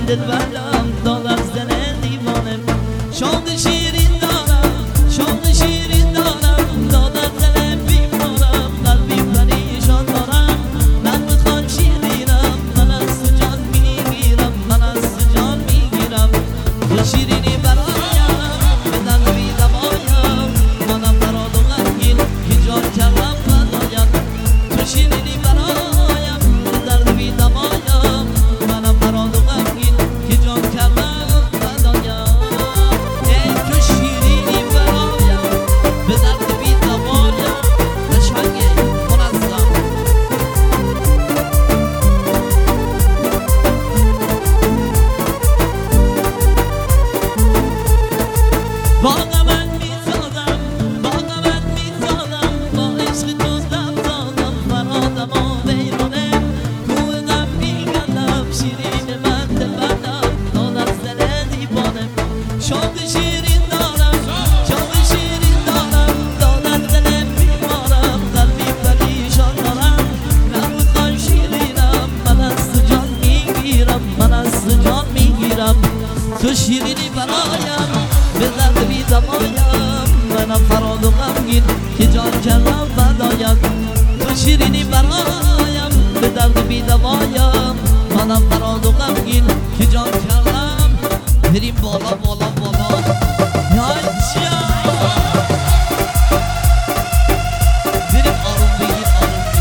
دلبرم دادم زن دیوانم شاد شیرین دارم شاد شیرین دارم دادم زن بیمارم قلبی پریشان دارم من بخوان شیرینم من از تو جان میگیرم من از تو جان میگیرم تو شیرینی برایم به درد بی دوایم منم براد و غمگین که جان کردم فدایم تو شیرینی برایم به درد بی دوایم منم براد و غمگین که جان کردم فدایم ای تو شیرینی برایم به درد بی دوایم قشنگه منظم باغ من میسازم باغ من میسازم با عشق تو لب دادم فرادم و بیرونه کوه غم میگردم شیرین من دلبندم دادم زن دیوانم شاد شیرین دارم شاد شیرین دارم دادم زن بیمارم قلبی پریشان دارم نبودم شیرینم من از تو جان میگیرم من از تو جان میگیرم تو شیرینی برایم به درد بی دوایم منم فراد و غمگین که جان کردم فدایم تو شیرینی برایم به درد بی دوایم منم فراد و غمگین که جان کردم بریم بالا بالا